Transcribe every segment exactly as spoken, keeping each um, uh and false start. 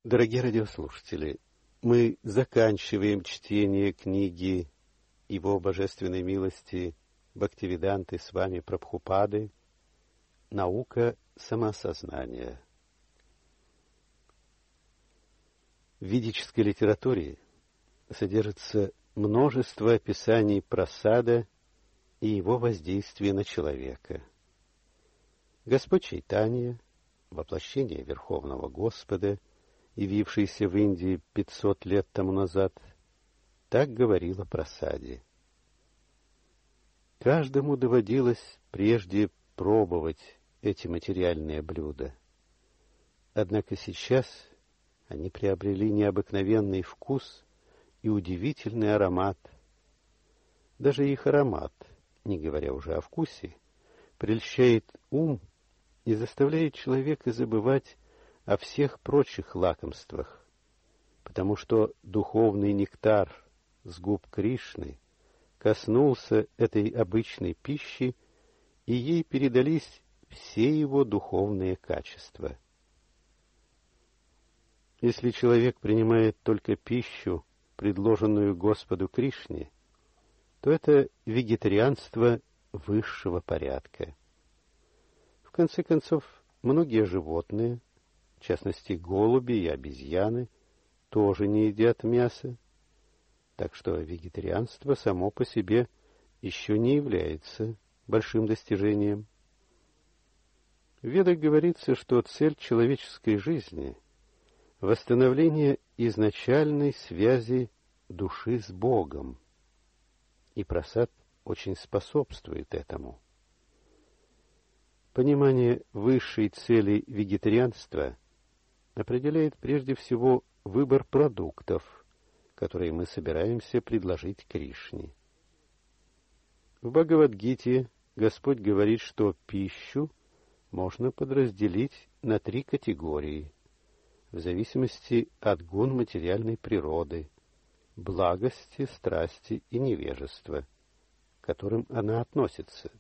Дорогие радиослушатели, мы заканчиваем чтение книги Его Божественной милости Бхактивиданты с вами Прабхупады «Наука самоосознания». В ведической литературе содержится множество описаний прасада и его воздействия на человека. Господь Чайтанья, воплощение Верховного Господа, явившийся в Индии пятьсот лет тому назад, так говорил о прасаде. Каждому доводилось прежде пробовать эти материальные блюда. Однако сейчас они приобрели необыкновенный вкус и удивительный аромат. Даже их аромат, не говоря уже о вкусе, прельщает ум и заставляет человека забывать о всех прочих лакомствах, потому что духовный нектар с губ Кришны коснулся этой обычной пищи, и ей передались все его духовные качества. Если человек принимает только пищу, предложенную Господу Кришне, то это вегетарианство высшего порядка. В конце концов, многие животные, в частности голуби и обезьяны, тоже не едят мясо, так что вегетарианство само по себе еще не является большим достижением. В Ведах говорится, что цель человеческой жизни — восстановление изначальной связи души с Богом, и прасад очень способствует этому. Понимание высшей цели вегетарианства определяет прежде всего выбор продуктов, которые мы собираемся предложить Кришне. В Бхагавад-гите Господь говорит, что пищу можно подразделить на три категории, в зависимости от гун материальной природы, благости, страсти и невежества, к которым она относится.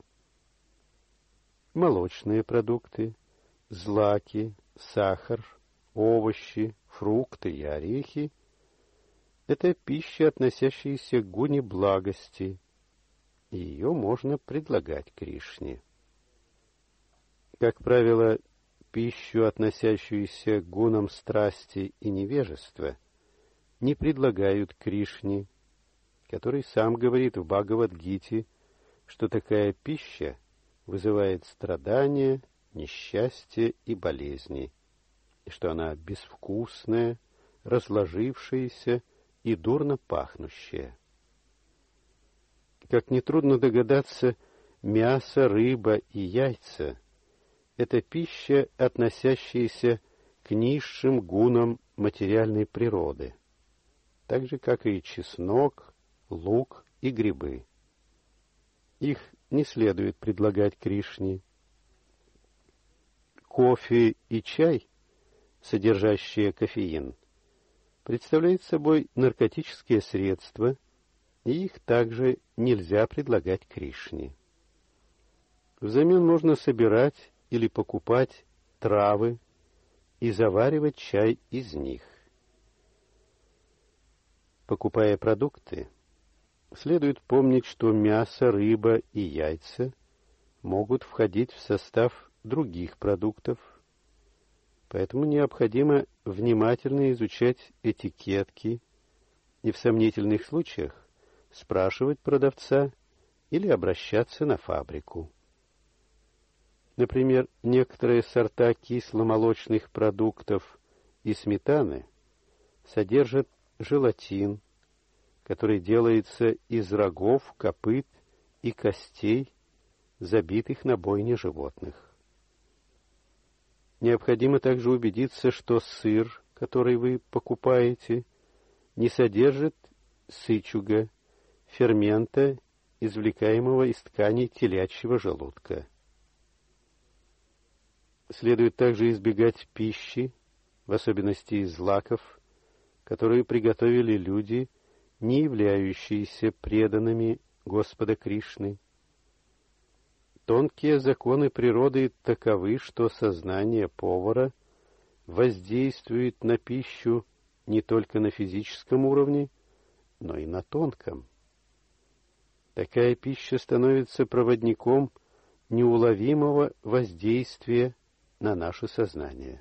Молочные продукты, злаки, сахар, овощи, фрукты и орехи — это пища, относящаяся к гуне благости, и ее можно предлагать Кришне. Как правило, пищу, относящуюся к гунам страсти и невежества, не предлагают Кришне, который сам говорит в Бхагавад-гите, что такая пища вызывает страдания, несчастье и болезни, и что она безвкусная, разложившаяся и дурно пахнущая. Как нетрудно догадаться, мясо, рыба и яйца — это пища, относящаяся к низшим гунам материальной природы, так же, как и чеснок, лук и грибы. Их не следует предлагать Кришне. Кофе и чай, содержащие кофеин, представляют собой наркотические средства, и их также нельзя предлагать Кришне. Взамен можно собирать или покупать травы и заваривать чай из них. Покупая продукты, следует помнить, что мясо, рыба и яйца могут входить в состав других продуктов, поэтому необходимо внимательно изучать этикетки и в сомнительных случаях спрашивать продавца или обращаться на фабрику. Например, некоторые сорта кисломолочных продуктов и сметаны содержат желатин, который делается из рогов, копыт и костей, забитых на бойне животных. Необходимо также убедиться, что сыр, который вы покупаете, не содержит сычуга, фермента, извлекаемого из тканей телячьего желудка. Следует также избегать пищи, в особенности из злаков, которые приготовили люди, не являющиеся преданными Господа Кришны. Тонкие законы природы таковы, что сознание повара воздействует на пищу не только на физическом уровне, но и на тонком. Такая пища становится проводником неуловимого воздействия на наше сознание.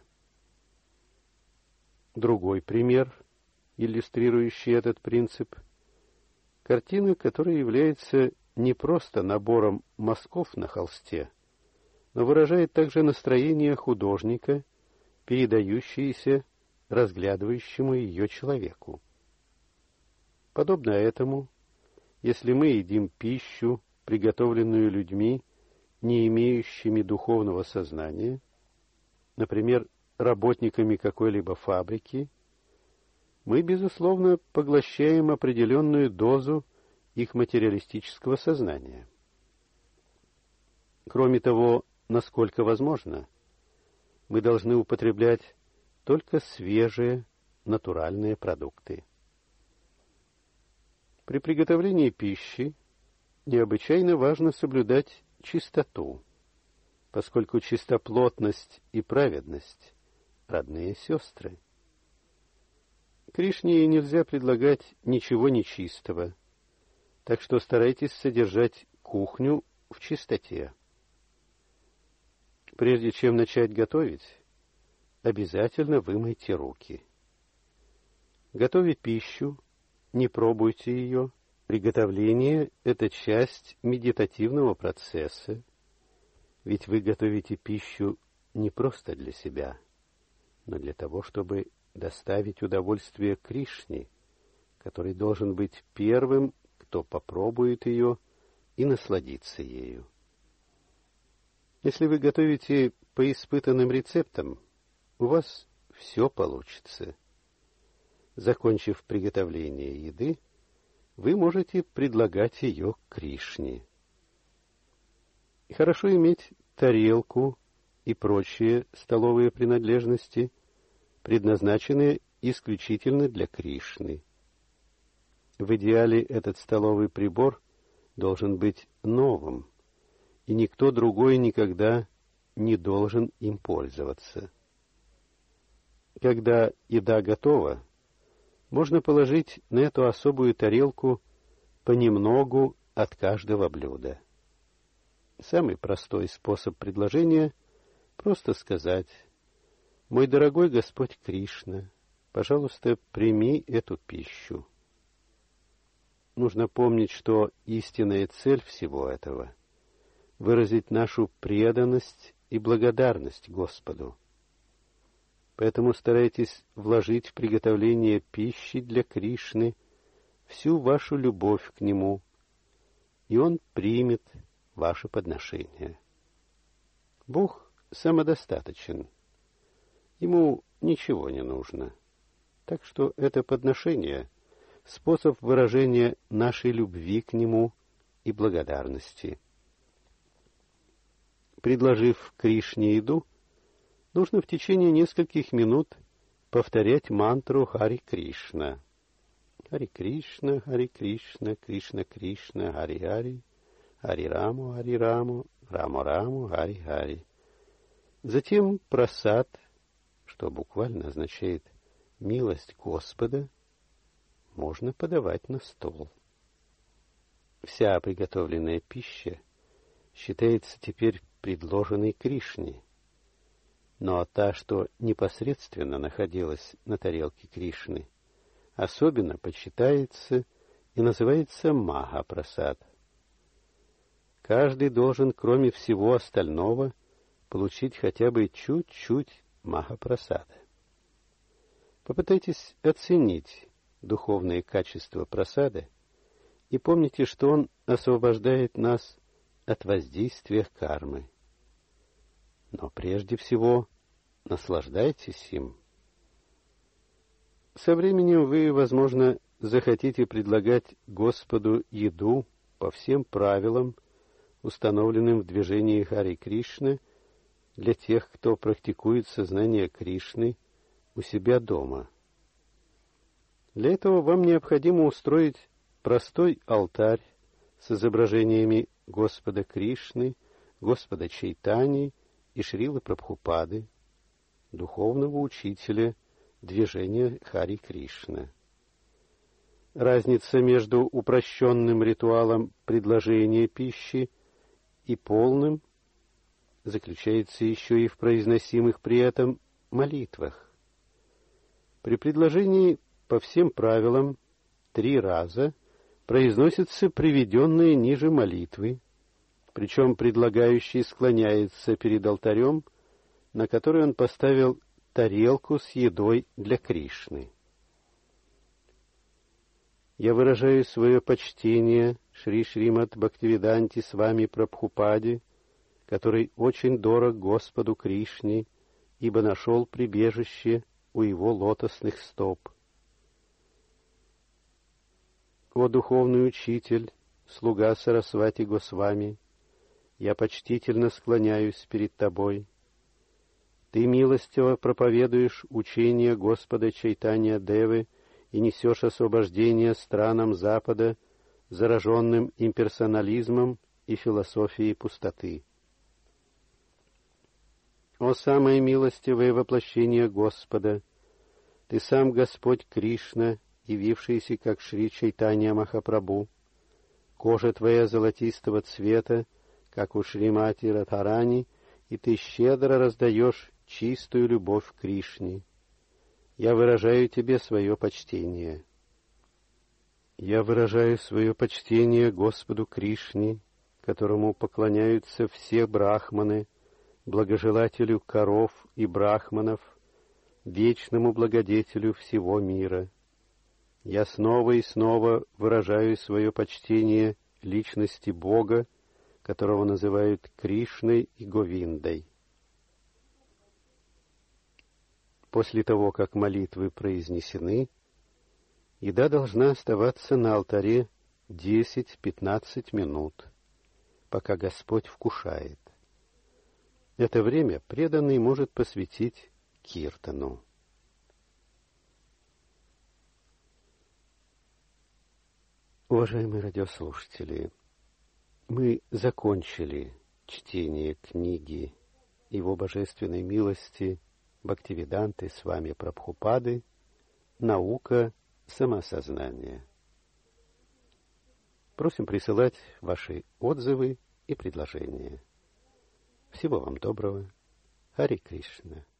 Другой пример, иллюстрирующий этот принцип, картина, которая является не просто набором мазков на холсте, но выражает также настроение художника, передающееся разглядывающему ее человеку. Подобно этому, если мы едим пищу, приготовленную людьми, не имеющими духовного сознания, например, работниками какой-либо фабрики, мы, безусловно, поглощаем определенную дозу их материалистического сознания. Кроме того, насколько возможно, мы должны употреблять только свежие, натуральные продукты. При приготовлении пищи необычайно важно соблюдать чистоту, поскольку чистоплотность и праведность — родные сестры. Кришне нельзя предлагать ничего нечистого, так что старайтесь содержать кухню в чистоте. Прежде чем начать готовить, обязательно вымойте руки. Готовя пищу, не пробуйте ее. Приготовление — это часть медитативного процесса, ведь вы готовите пищу не просто для себя, но для того, чтобы доставить удовольствие Кришне, который должен быть первым, кто попробует ее и насладится ею. Если вы готовите по испытанным рецептам, у вас все получится. Закончив приготовление еды, вы можете предлагать ее Кришне. Хорошо иметь тарелку и прочие столовые принадлежности, предназначенные исключительно для Кришны. В идеале этот столовый прибор должен быть новым, и никто другой никогда не должен им пользоваться. Когда еда готова, можно положить на эту особую тарелку понемногу от каждого блюда. Самый простой способ предложения — просто сказать: «Мой дорогой Господь Кришна, пожалуйста, прими эту пищу». Нужно помнить, что истинная цель всего этого — выразить нашу преданность и благодарность Господу. Поэтому старайтесь вложить в приготовление пищи для Кришны всю вашу любовь к Нему, и Он примет ваше подношение. Бог самодостаточен, Ему ничего не нужно, так что это подношение — способ выражения нашей любви к Нему и благодарности. Предложив Кришне еду, нужно в течение нескольких минут повторять мантру Хари Кришна. Хари Кришна, Хари Кришна, Кришна Кришна, Хари Хари, Хари Раму, Хари Раму, Раму Раму, Хари Хари. Затем прасад, что буквально означает «милость Господа», можно подавать на стол. Вся приготовленная пища считается теперь предложенной Кришне, но та, что непосредственно находилась на тарелке Кришны, особенно почитается и называется Маха-прасад. Каждый должен, кроме всего остального, получить хотя бы чуть-чуть Маха-прасада. Попытайтесь оценить духовные качества прасада и помните, что он освобождает нас от воздействия кармы. Но прежде всего наслаждайтесь им. Со временем вы, возможно, захотите предлагать Господу еду по всем правилам, установленным в движении Хари Кришна, для тех, кто практикует сознание Кришны у себя дома. Для этого вам необходимо устроить простой алтарь с изображениями Господа Кришны, Господа Чайтаньи и Шрилы Прабхупады, духовного учителя движения Хари Кришна. Разница между упрощенным ритуалом предложения пищи и полным заключается еще и в произносимых при этом молитвах. При предложении по всем правилам три раза произносятся приведенные ниже молитвы, причем предлагающий склоняется перед алтарем, на который он поставил тарелку с едой для Кришны. Я выражаю свое почтение Шри Шримад Бхактивиданти Свами Прабхупаде, который очень дорог Господу Кришне, ибо нашел прибежище у его лотосных стоп. О духовный учитель, слуга Сарасвати Госвами, я почтительно склоняюсь перед тобой. Ты милостиво проповедуешь учение Господа Чайтанья Девы и несешь освобождение странам Запада, зараженным имперсонализмом и философией пустоты. О самое милостивое воплощение Господа! Ты сам Господь Кришна, явившийся как Шри Чайтанья Махапрабху. Кожа твоя золотистого цвета, как у Шримати Радхарани, и ты щедро раздаешь чистую любовь к Кришне. Я выражаю тебе свое почтение. Я выражаю свое почтение Господу Кришне, которому поклоняются все брахманы, благожелателю коров и брахманов, вечному благодетелю всего мира. Я снова и снова выражаю свое почтение личности Бога, которого называют Кришной и Говиндой. После того, как молитвы произнесены, еда должна оставаться на алтаре десять-пятнадцать минут, пока Господь вкушает. Это время преданный может посвятить киртану. Уважаемые радиослушатели, мы закончили чтение книги Его Божественной милости Бхактивиданты Свами Прабхупады «Наука самосознания». Просим присылать ваши отзывы и предложения. Всего вам доброго. Харе Кришна.